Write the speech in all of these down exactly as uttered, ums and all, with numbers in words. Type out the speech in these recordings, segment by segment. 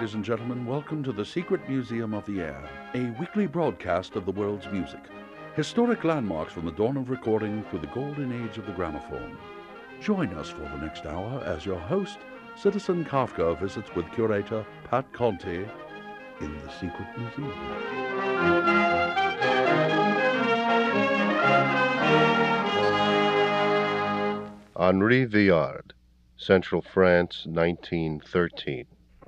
ladies and gentlemen. Welcome to the Secret Museum of the Air, a weekly broadcast of the world's music. Historic landmarks from the dawn of recording through the golden age of the gramophone. Join us for the next hour as your host, Citizen Kafka, visits with curator Pat Conte in the Secret Museum. Henri Viard, Central France, nineteen thirteen.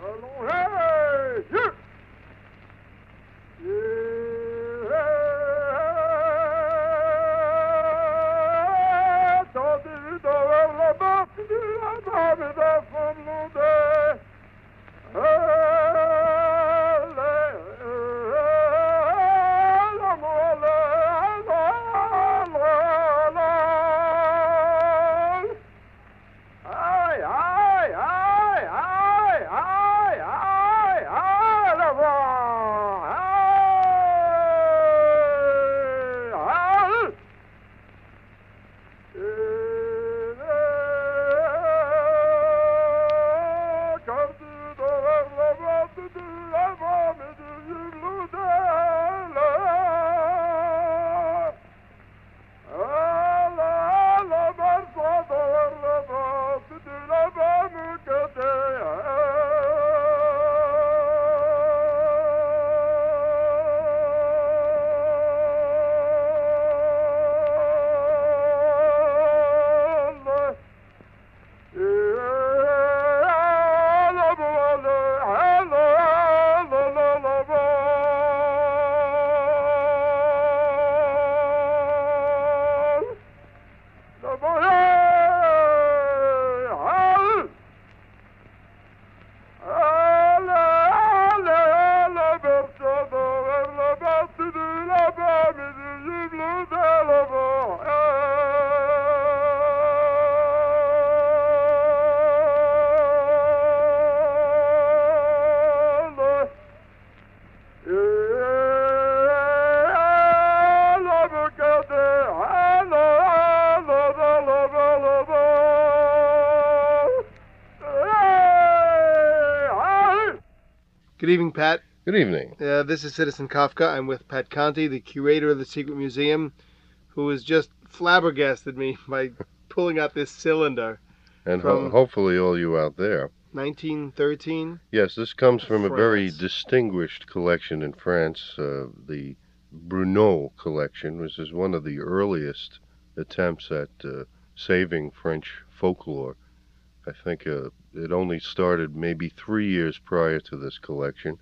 Good evening, Pat. Good evening. Uh, this is Citizen Kafka. I'm with Pat Conte, the curator of the Secret Museum, who has just flabbergasted me by pulling out this cylinder. And from ho- hopefully all you out there. nineteen thirteen? Yes, this comes from France. a very distinguished collection in France, uh, the Brunot collection, which is one of the earliest attempts at uh, saving French folklore. I think uh, it only started maybe three years prior to this collection.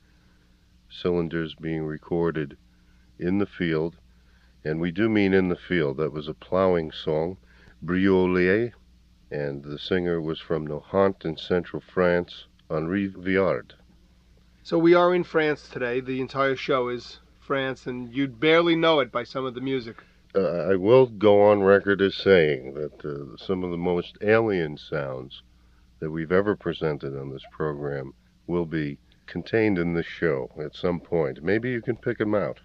Cylinders being recorded in the field, and we do mean in the field. That was a plowing song, Briolet, and the singer was from Nohant in central France, Henri Viard. So we are in France today. The entire show is France, and you'd barely know it by some of the music. Uh, I will go on record as saying that uh, some of the most alien sounds that we've ever presented on this program will be contained in this show at some point. Maybe you can pick them out.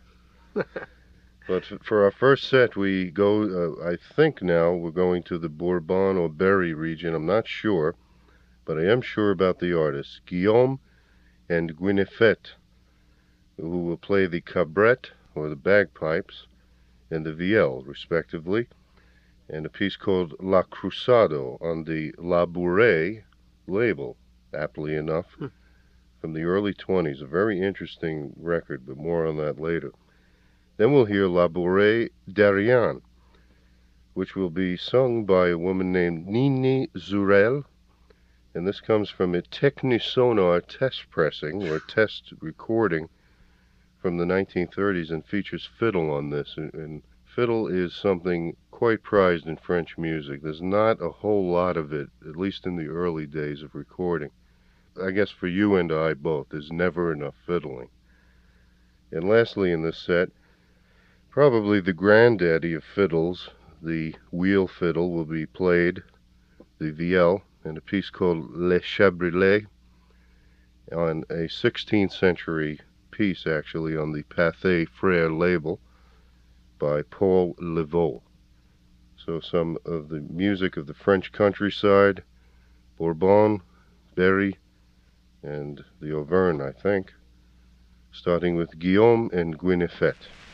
But for our first set, we go, uh, I think now, we're going to the Bourbon or Berry region. I'm not sure, but I am sure about the artists, Guillaume and Guinefet, who will play the cabrette, or the bagpipes, and the vielle, respectively, and a piece called La Crusado on the La Bourrée label, aptly enough, hmm. from the early twenties. A very interesting record, but more on that later. Then we'll hear La Bourrée d'Ariane, which will be sung by a woman named Nini Zurel, and this comes from a Technisonar test pressing, or test recording, from the nineteen thirties, and features fiddle on this, and, and fiddle is something quite prized in French music. There's not a whole lot of it, at least in the early days of recording. I guess for you and I both, there's never enough fiddling. And lastly in this set, probably the granddaddy of fiddles, the wheel fiddle, will be played, the vielle, in a piece called Les Chabrillets, on a sixteenth century piece, actually, on the Pathé Frères label by Paul Levaux. So some of the music of the French countryside, Bourbon, Berry, and the Auvergne, I think, starting with Guillaume and Gwyneffet.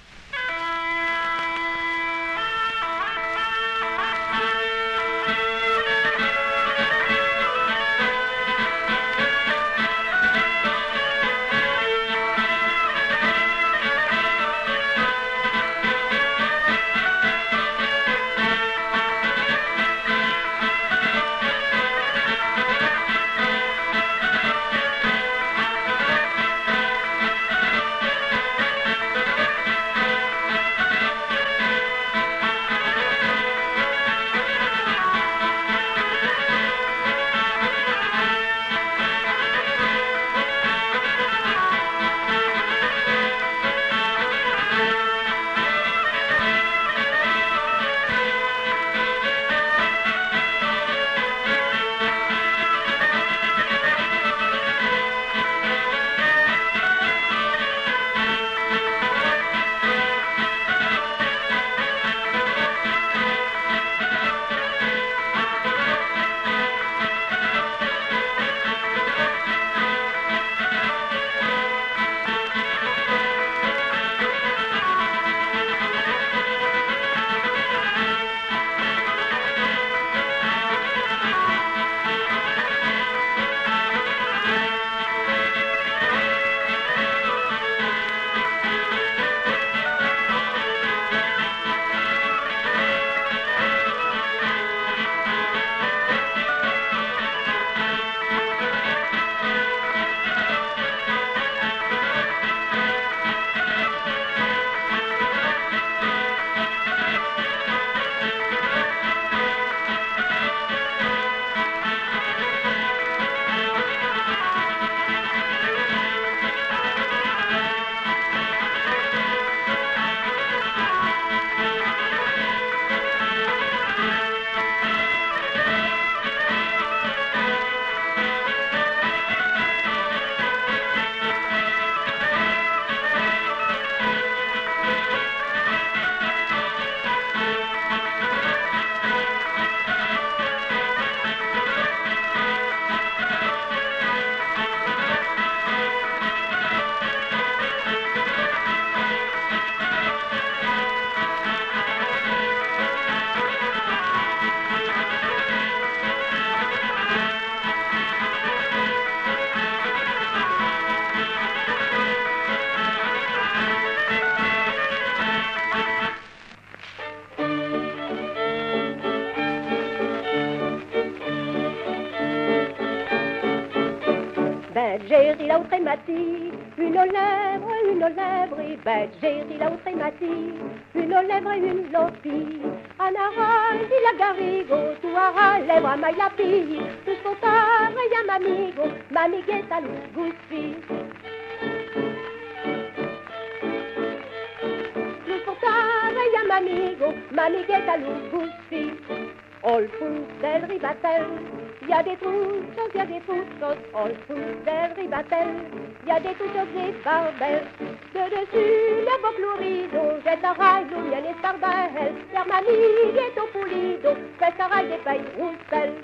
J'ai ri là où trématie, une lèvre, une lèvre et bête. J'ai ri là où trématie, une lèvre et une lopie. Anara, dit la garigo, tu ara lèvre à mayapi. Tu spontan, et à mamigo, mamigueta l'ougussi. Tu spontan, et à mamigo, mamigueta l'ougussi. All food del ribatel, y a des truchos, y a des truchos. All food del ribatel, y a des truchos des barbelles. De dessus le beau chlorido, jette un rail au miel et sardelle. Germanie est au poulido, fait un rail des pailles rousselles.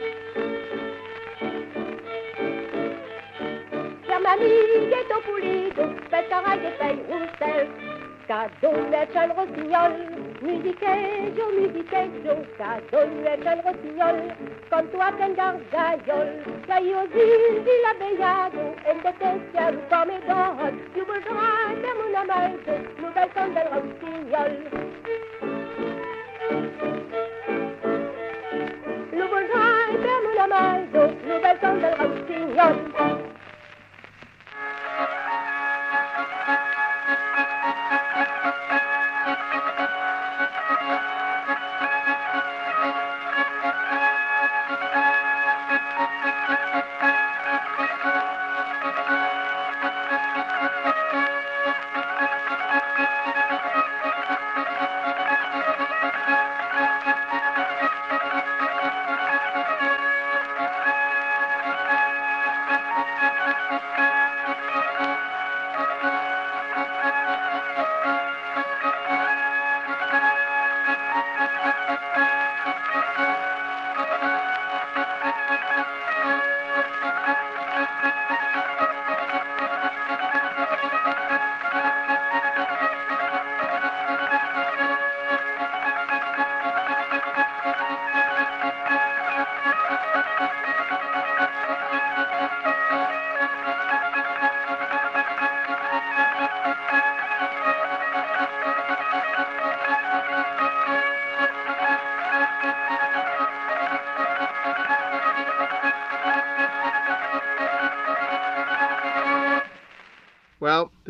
Germanie est au poulido, fait un rail des pailles rousselles. Cadonnet el rossignol, musiquejo, musiquejo, cadonnet el rossignol, con tu en gargaiol, que io zildi la bellado, en detestia come don, più vedrai per un amato, nouvelle son del rossignol. Lo vedrai per un amato, nouvelle son del rossignol.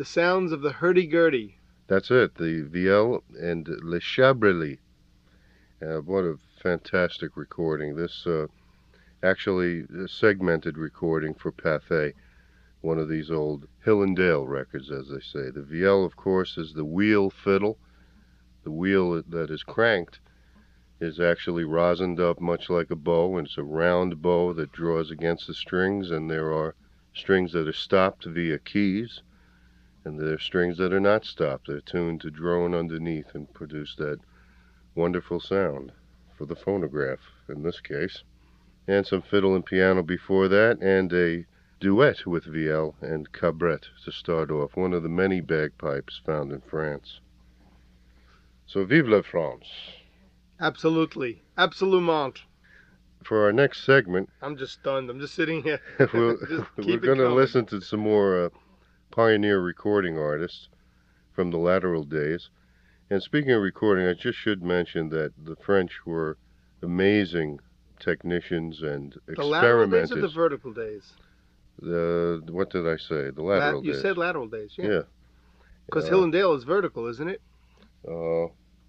The sounds of the hurdy-gurdy. That's it, the Vielle and Le Chabrely. Uh, what a fantastic recording. This uh, actually a segmented recording for Pathé, one of these old Hill and Dale records, as they say. The Vielle, of course, is the wheel fiddle. The wheel that is cranked is actually rosined up much like a bow, and it's a round bow that draws against the strings, and there are strings that are stopped via keys, and there are strings that are not stopped. They're tuned to drone underneath and produce that wonderful sound for the phonograph, in this case. And some fiddle and piano before that, and a duet with Vielle and Cabret to start off, one of the many bagpipes found in France. So vive la France. Absolutely. Absolument. For our next segment, I'm just stunned. I'm just sitting here. we'll, Just we're keep it going to going. listen to some more uh, pioneer recording artists from the lateral days. And speaking of recording, I just should mention that the French were amazing technicians and The lateral days or the experimenters. vertical days? The, what did I say? The La- lateral you days. said lateral days, yeah. Yeah. Because Uh, Hill and Dale is vertical, isn't it? Uh,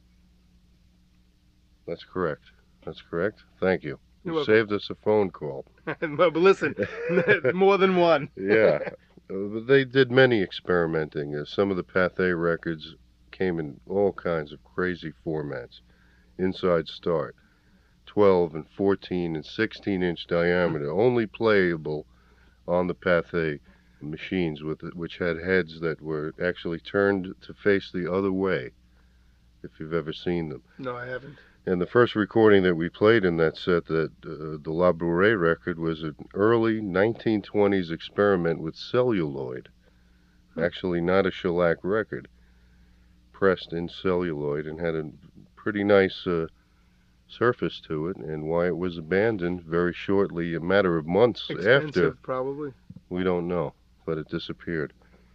that's correct. That's correct. Thank you. You You're welcome. saved us a phone call. But listen, more than one. Yeah. Uh, they did many experimenting. Uh, some of the Pathé records came in all kinds of crazy formats. Inside start, twelve and fourteen and sixteen inch diameter, only playable on the Pathé machines, with which had heads that were actually turned to face the other way, if you've ever seen them. No, I haven't. And the first recording that we played in that set, that uh, the La Bourrée record, was an early nineteen twenties experiment with celluloid. Actually not a shellac record, pressed in celluloid, and had a pretty nice uh, surface to it. And why it was abandoned very shortly, a matter of months Expensive, after, probably. we don't know, but it disappeared.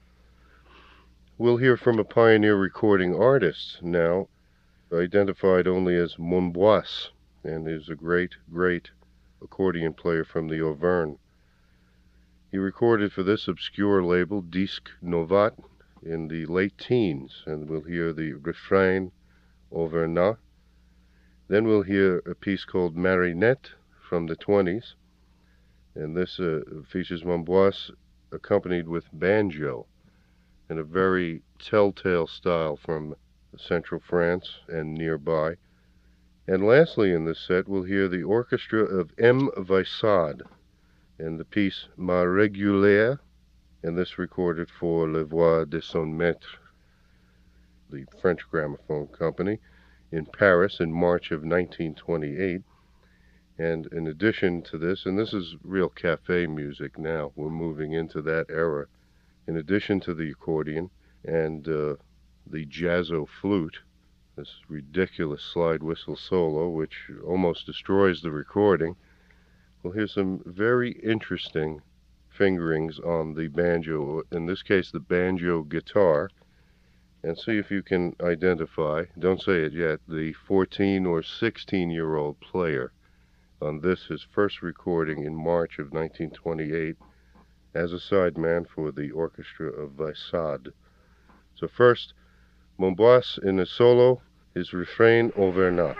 We'll hear from a pioneer recording artist now, identified only as Monboisse, and is a great, great accordion player from the Auvergne. He recorded for this obscure label, Disque Novat, in the late teens, and we'll hear the refrain Auvergnat. Then we'll hear a piece called Marinette from the twenties, and this uh, features Monboisse accompanied with banjo in a very telltale style from central France and nearby. And lastly in this set, we'll hear the orchestra of M. Vaissade and the piece Ma Régulière, and this recorded for Le Voix de son Maître, the French gramophone company, in Paris in March of nineteen twenty-eight. And in addition to this, and this is real cafe music now, we're moving into that era, in addition to the accordion and uh, the jazzo flute, this ridiculous slide whistle solo, which almost destroys the recording, we'll hear some very interesting fingerings on the banjo, in this case the banjo guitar, and see if you can identify, don't say it yet, the fourteen or sixteen year old player on this, his first recording in March of nineteen twenty-eight, as a sideman for the orchestra of Vaissade. So first, Monboisse in a solo, his refrain Auvergnat.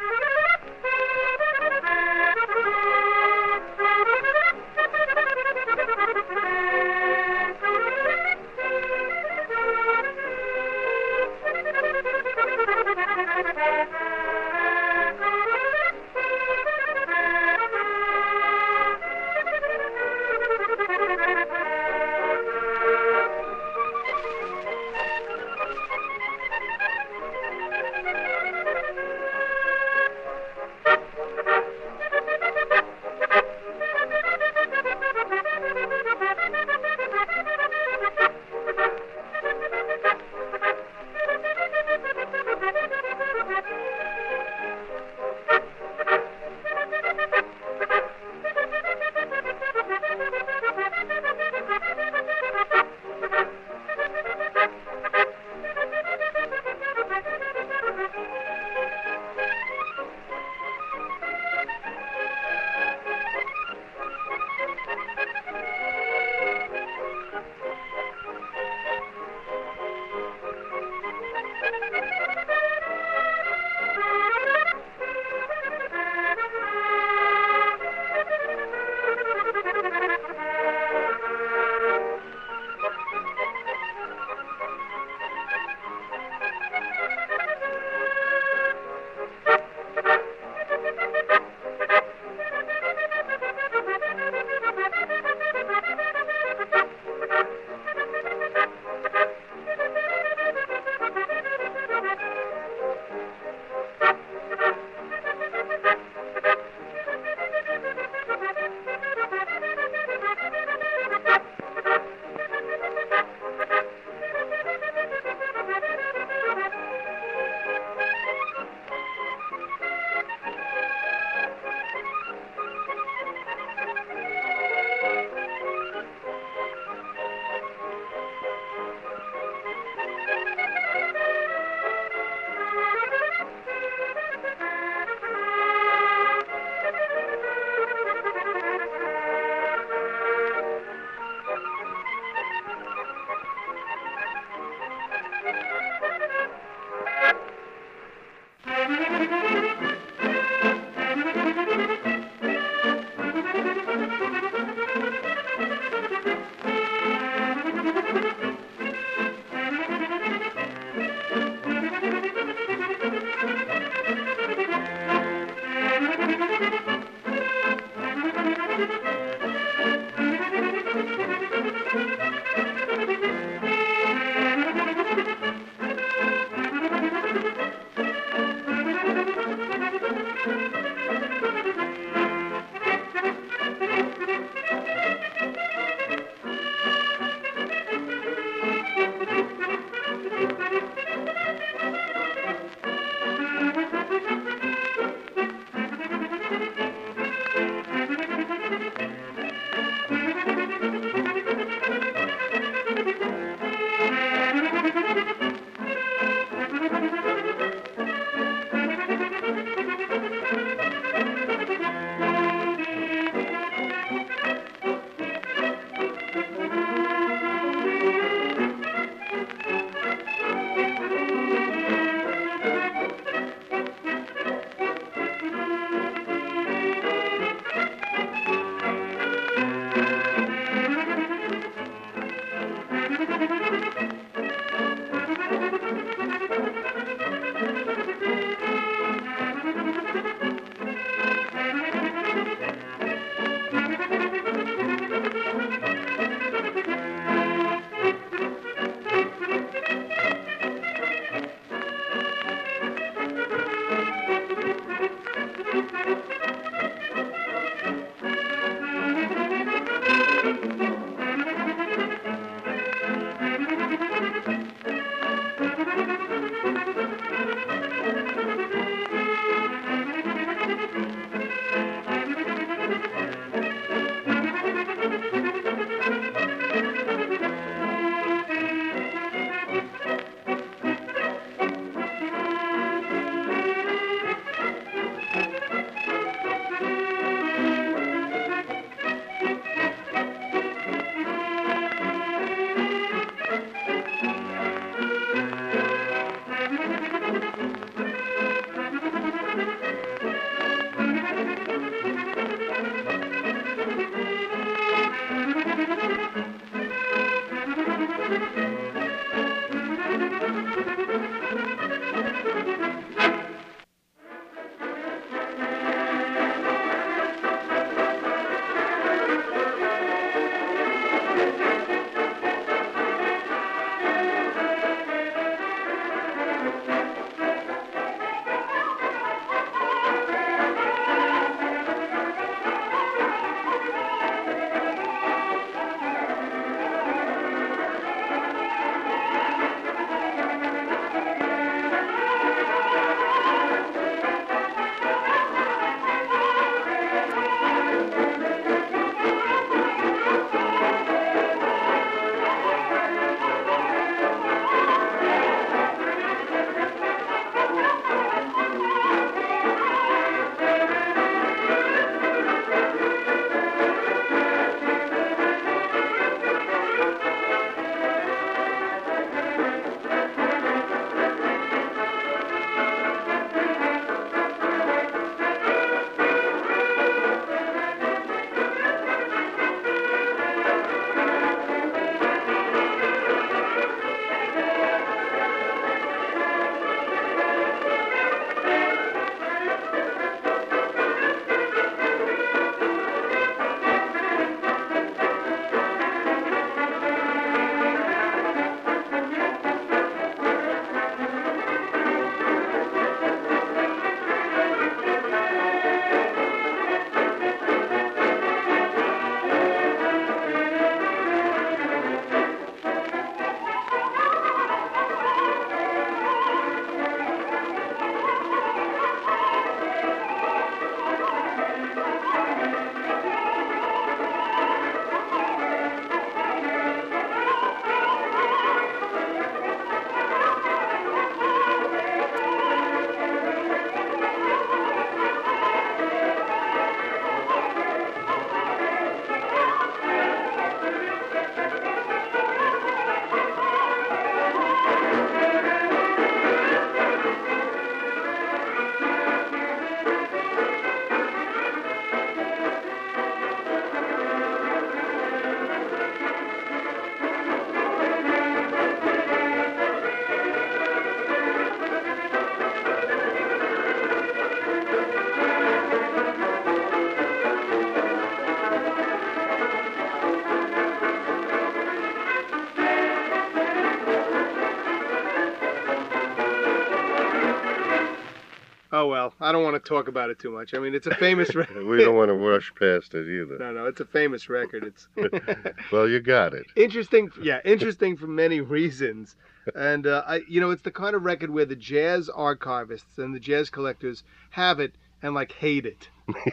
Oh, well, I don't want to talk about it too much. I mean, it's a famous record. We don't want to rush past it either. No, no, it's a famous record. It's Well, you got it. interesting. Yeah, interesting for many reasons. And, uh, I, you know, it's the kind of record where the jazz archivists and the jazz collectors have it and, like, hate it.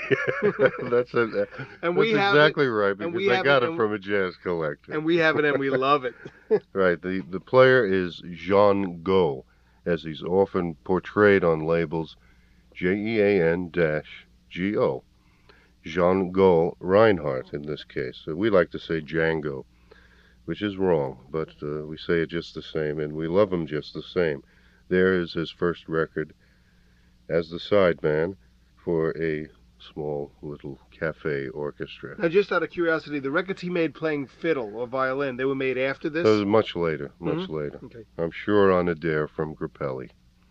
That's it. And we That's have exactly it, right, and because we I have got it, it and- from a jazz collector. And we have it and we love it. Right. The the player is Jean Go, as he's often portrayed on labels, J E A N dash G O. Jean Go Reinhardt in this case. Uh, we like to say Django, which is wrong, but uh, we say it just the same, and we love him just the same. There is his first record as the sideman for a small little cafe orchestra. Now, just out of curiosity, the records he made playing fiddle or violin, they were made after this? So much later, much Mhm. later. Okay. I'm sure on a dare from Grappelli.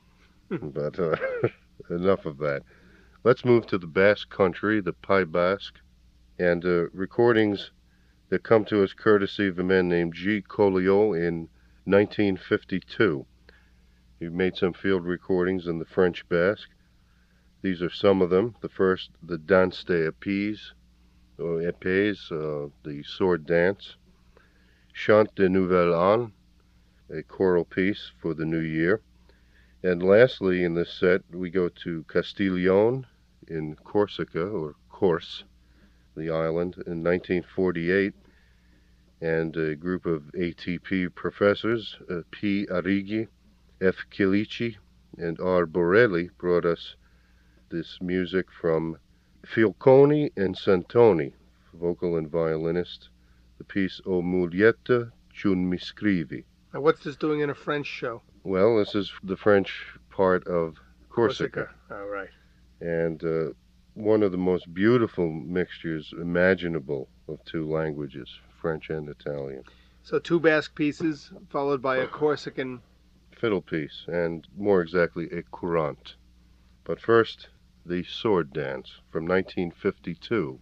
But uh, enough of that. Let's move to the Basque country, the Pays Basque, and uh, recordings that come to us courtesy of a man named G. Colliot in nineteen fifty-two. He made some field recordings in the French Basque. These are some of them. The first, the Danse des Épées, or Épées, uh, the sword dance. Chant de Nouvelle An, a choral piece for the new year. And lastly, in this set, we go to Castiglione in Corsica, or Corse, the island, in nineteen forty-eight. And a group of A T P professors, uh, P. Arrighi, F. Chilici, and R. Borelli, brought us this music from Falconi and Santoni, vocal and violinist, the piece O Mulietta Chun Mi Scrivi. Now, what's this doing in a French show? Well, this is the French part of Corsica. Corsica. Oh, right. And uh, one of the most beautiful mixtures imaginable of two languages, French and Italian. So two Basque pieces followed by a Corsican fiddle piece, and more exactly a courant. But first, the Sword Dance from nineteen fifty-two.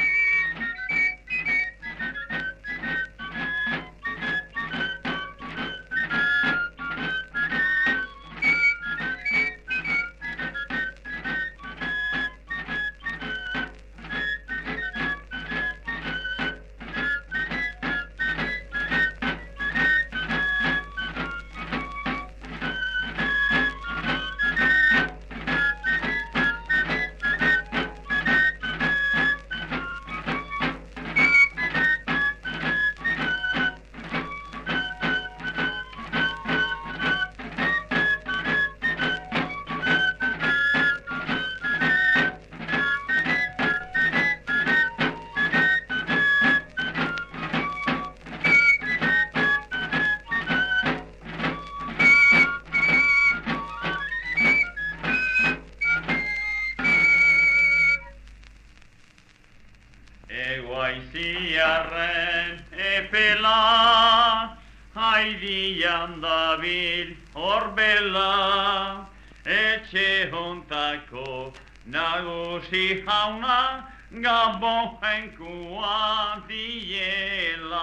David Orbella Ece hontaco nagusi hauna gabon enkua diela.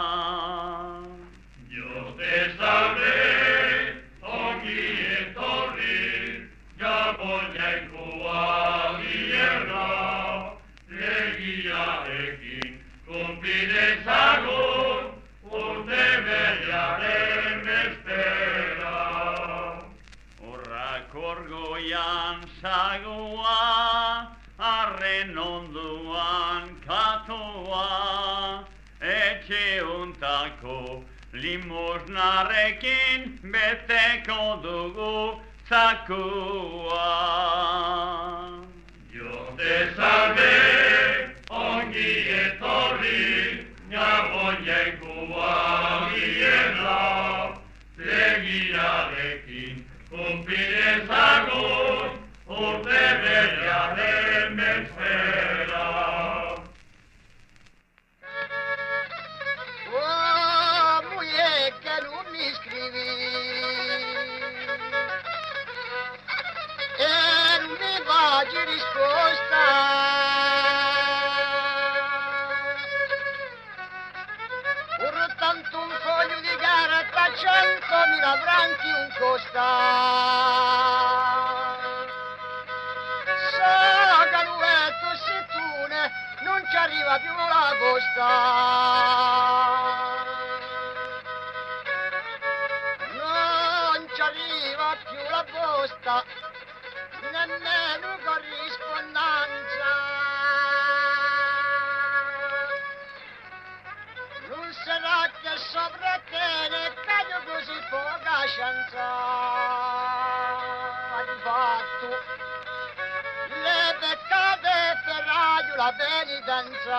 Dios te salve, ongi etorri, gabon enkua diela, legia ekin, kumpide zagun, urte beriaren bestera. Horrak orgoian zagoa, arren onduan katoa, etxe untako limosnarekin beteko dugu zakua. Dios te salve, ongi etorri, gabon jaikua giela, legiarekin kumpide zagun, urte berriaren bestera. Oh, mulher, que não me escrevi. E não me vá de resposta. Portanto, un foglio di carta, centomila franchi un costa. Saganuetto, settune, non ci arriva più la costa. Non ci arriva più la posta, nemmeno corrispondenza. Non sarà che sopra te ne caglio così poca chance. Di fatto le peccate per radio la penitenza.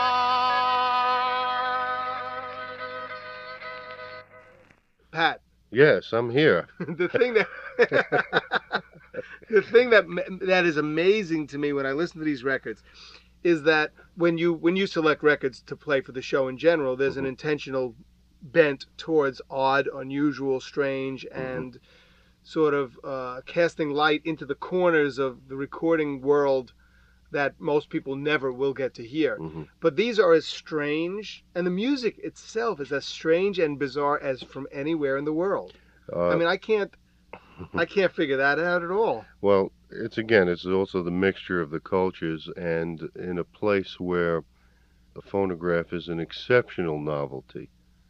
Pat, Yes, I'm here. the thing that the thing that that is amazing to me when I listen to these records is that when you when you select records to play for the show in general, there's an intentional bent towards odd, unusual, strange, and sort of uh, casting light into the corners of the recording world that most people never will get to hear. Mhm. But these are as strange, and the music itself is as strange and bizarre as from anywhere in the world. Uh, I mean, I can't, I can't figure that out at all. Well, it's again, it's also the mixture of the cultures, and in a place where a phonograph is an exceptional novelty,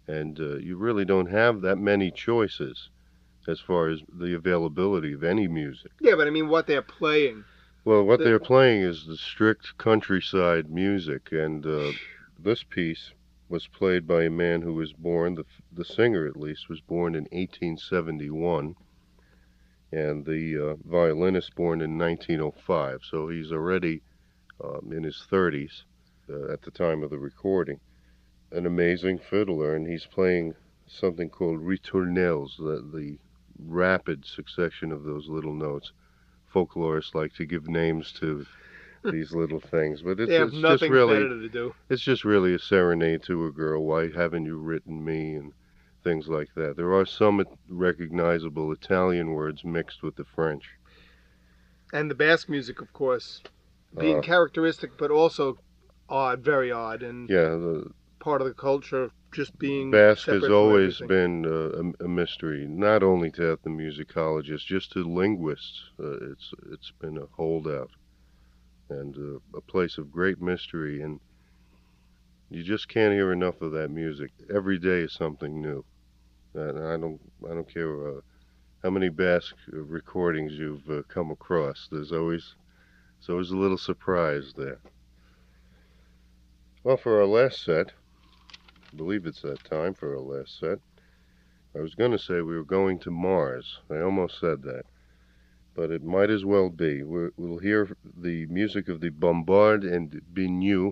And uh, you really don't have that many choices as far as the availability of any music. Yeah, but I mean what they're playing. Well, what The- they're playing is the strict countryside music, and uh, this piece was played by a man who was born, the, the singer at least, was born in eighteen seventy-one, and the uh, violinist born in nineteen oh five, so he's already um, in his thirties uh, at the time of the recording. An amazing fiddler, and he's playing something called ritournelles, the, the rapid succession of those little notes. Folklorists like to give names to these little things, but it's, They have it's just nothing really better to do. it's just really a serenade to a girl. Why haven't you written me, and things like that. There are some recognizable Italian words mixed with the French. And the Basque music, of course, being Uh, characteristic, but also odd, very odd, and Yeah, the part of the culture just being Basque separate has from always everything. been uh, a, a mystery, not only to ethnomusicologists, just to linguists. Uh, it's it's been a holdout and uh, a place of great mystery, and you just can't hear enough of that music. Every day is something new, and I don't I don't care uh, how many Basque recordings you've uh, come across. There's always there's always a little surprise there. Well, for our last set. I believe it's that time for our last set. I was going to say we were going to Mars. I almost said that. But it might as well be. We're, we'll hear the music of the Bombard and Biniou,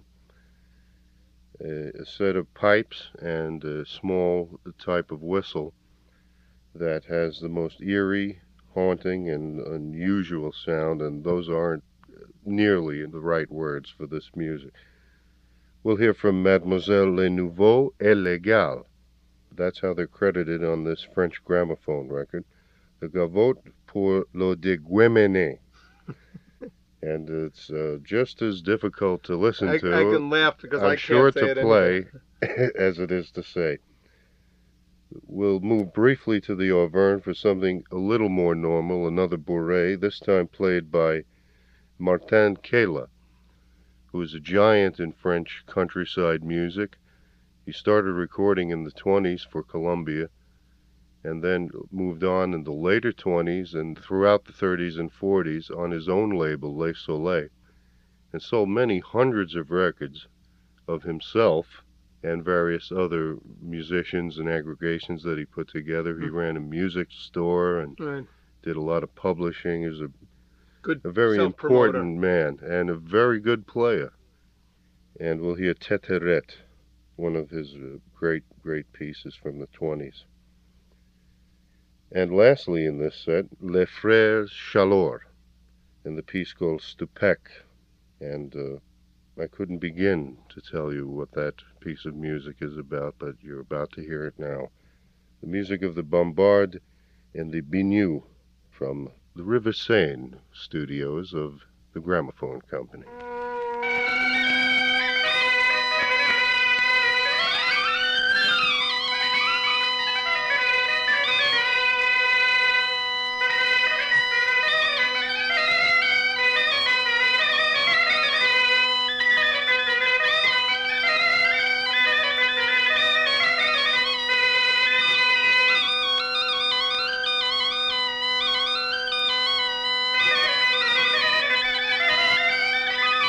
a, a set of pipes and a small type of whistle that has the most eerie, haunting, and unusual sound, and those aren't nearly the right words for this music. We'll hear from Mademoiselle Les Nouveaux et Légales. That's how they're credited on this French gramophone record. The Gavotte pour le déguémené. And it's uh, just as difficult to listen I, to. I can laugh because I'm I can't sure say to it play anyway. as it is to say. We'll move briefly to the Auvergne for something a little more normal, another bourrée, this time played by Martin Kayla, who is a giant in French countryside music. He started recording in the twenties for Columbia, and then moved on in the later twenties and throughout the thirties and forties on his own label, Le Soleil, and sold many hundreds of records of himself and various other musicians and aggregations that he put together. He ran a music store and Right. did a lot of publishing. He was a Good a very self-promoter. important man and a very good player. And we'll hear Teterette, one of his uh, great, great pieces from the twenties. And lastly in this set, Les Frères Chalor, and the piece called Stupek. And uh, I couldn't begin to tell you what that piece of music is about, but you're about to hear it now. The music of the Bombard and the Biniou from the River Seine studios of the Gramophone Company. Thank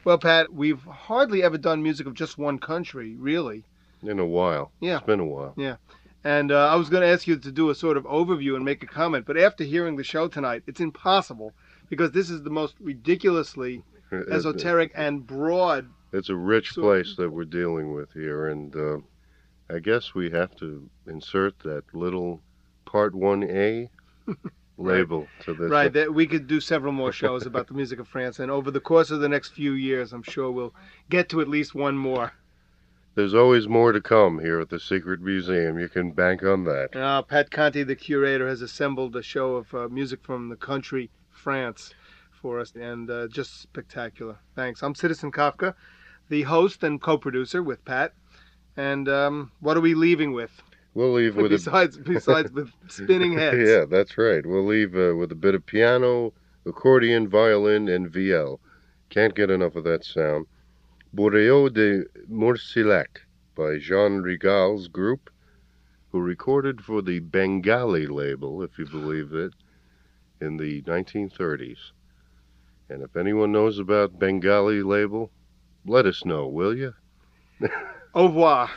Well, Pat, we've hardly ever done music of just one country, really. In a while. Yeah. It's been a while. Yeah. And uh, I was going to ask you to do a sort of overview and make a comment, but after hearing the show tonight, it's impossible because this is the most ridiculously esoteric and broad. It's a rich So- place that we're dealing with here, and uh, I guess we have to insert that little Part one A label to this. Right, that we could do several more shows about the music of France, and over the course of the next few years, I'm sure we'll get to at least one more. There's always more to come here at the Secret Museum. You can bank on that. Uh, Pat Conti, the curator, has assembled a show of uh, music from the country France for us, and uh, just spectacular. Thanks. I'm Citizen Kafka, the host and co-producer with Pat. And um, what are we leaving with? We'll leave with besides, besides with spinning a heads. yeah, that's right. We'll leave uh, with a bit of piano, accordion, violin, and vielle. Can't get enough of that sound. Bourreau de Moursillac by Jean Rigal's group, who recorded for the Bengali label, if you believe it, in the nineteen thirties. And if anyone knows about Bengali label, let us know, will you? Au revoir.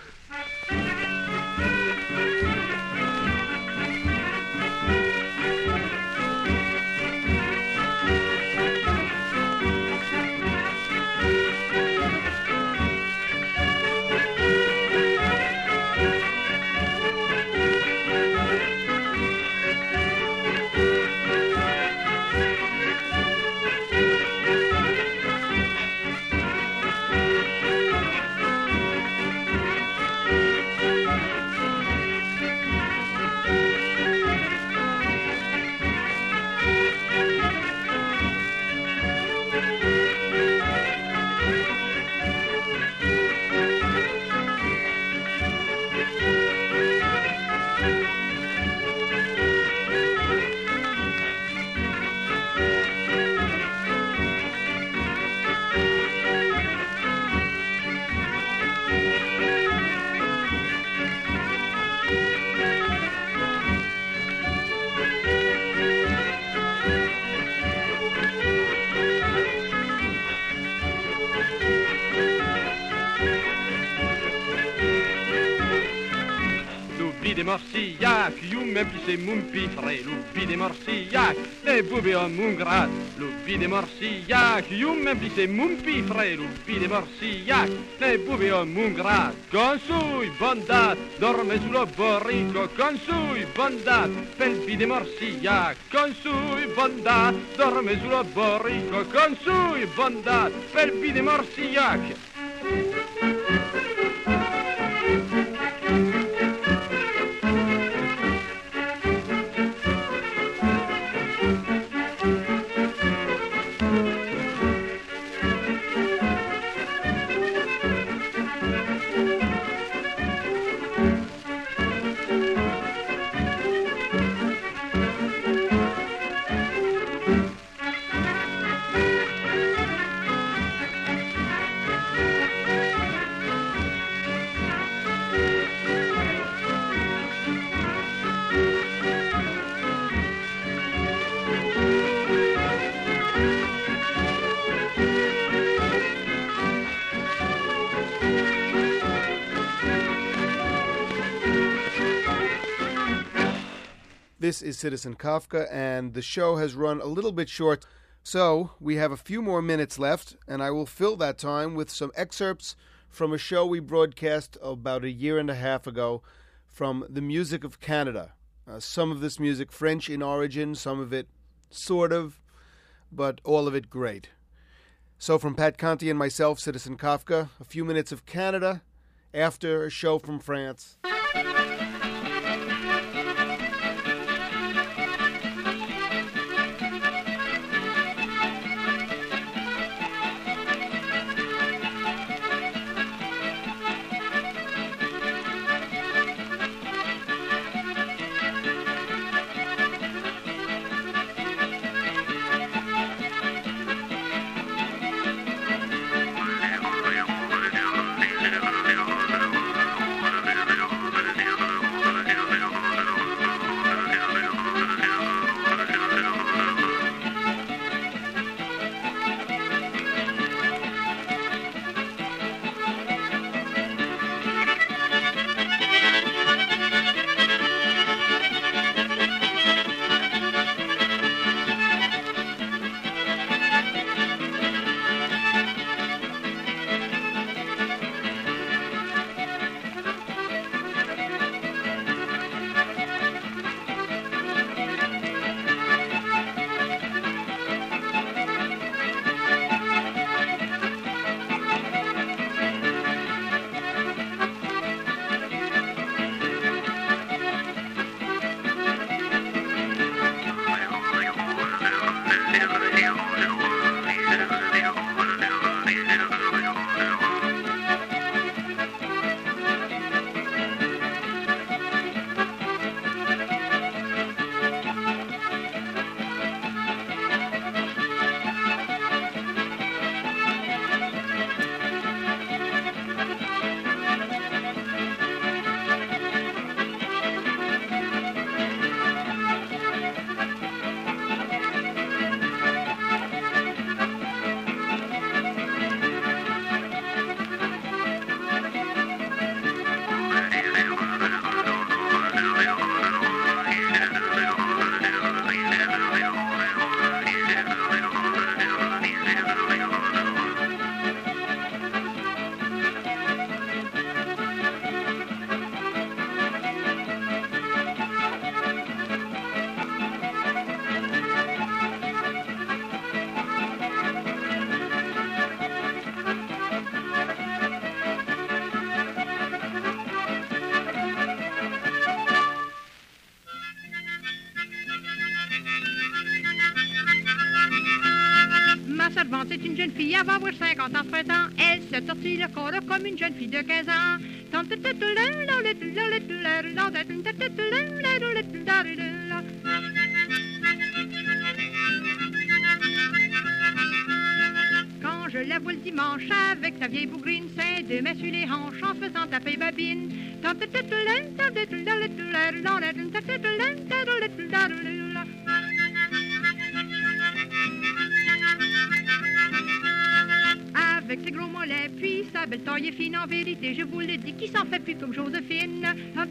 Des morsillac, you m'emplis c'est mon pifré, l'oubli des morsillac, les boubés en mon grade, l'oubli des morsillac, you m'emplis c'est mon pifré, l'oubli des morsillac, les boubés en mon grade, consouille, bonne date, dormez sous le borico, consouille, bonne date, pelpi des morsillac, consouille, bonne date, dormez sous le borico, consouille, bonne date, pelpi des morsillac. This is Citizen Kafka, and the show has run a little bit short, so we have a few more minutes left, and I will fill that time with some excerpts from a show we broadcast about a year and a half ago from the music of Canada. Uh, some of this music French in origin, some of it sort of, but all of it great. So from Pat Conti and myself, Citizen Kafka, a few minutes of Canada after a show from France. La servante, c'est une jeune fille, elle va avoir cinquante ans ce printemps. Elle se tortille le corps comme une jeune fille de quinze ans. Quand je la vois le dimanche avec sa vieille bougrine, c'est deux mains sur les hanches en faisant taper babine. Avec ses gros mollets, puis sa belle taille fine, en vérité, je vous le dis, qui s'en fait plus comme Joséphine.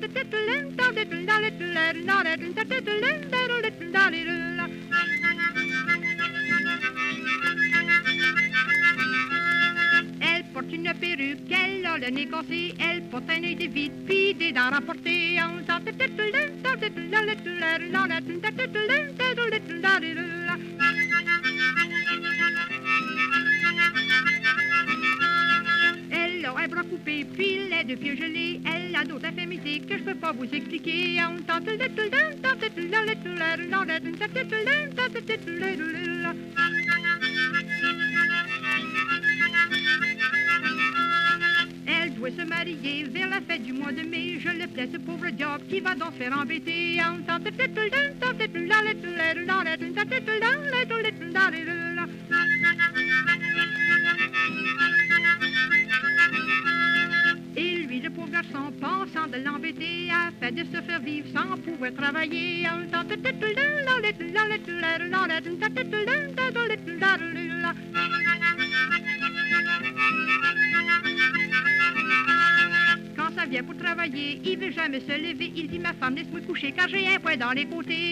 Elle porte une perruque, elle a le nez cassé, elle porte un œil de vide, puis des dents rapportées. Elle a un bras coupé, puis les deux pieds gelés. Elle a d'autres infirmités que je peux pas vous expliquer. Elle doit se marier vers la fête du mois de mai. Je le plais, ce pauvre diable qui va donc se faire embêter. Et lui, le pauvre garçon, pensant de l'embêter, a fait de se faire vivre sans pouvoir travailler. Quand ça vient pour travailler, il veut jamais se lever. Il dit, ma femme, laisse-moi coucher car j'ai un poing dans les côtés.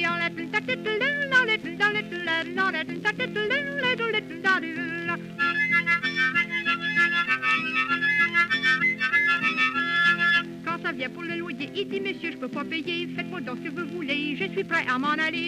Quand ça vient pour le loyer, il dit, monsieur, je peux pas payer. Faites-moi donc ce que vous voulez, je suis prêt à m'en aller.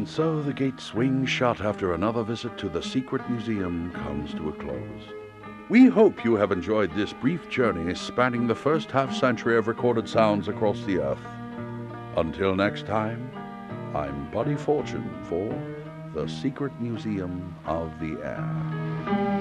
And so the gates swing shut after another visit to the Secret Museum comes to a close. We hope you have enjoyed this brief journey spanning the first half century of recorded sounds across the earth. Until next time, I'm Buddy Fortune for the Secret Museum of the Air.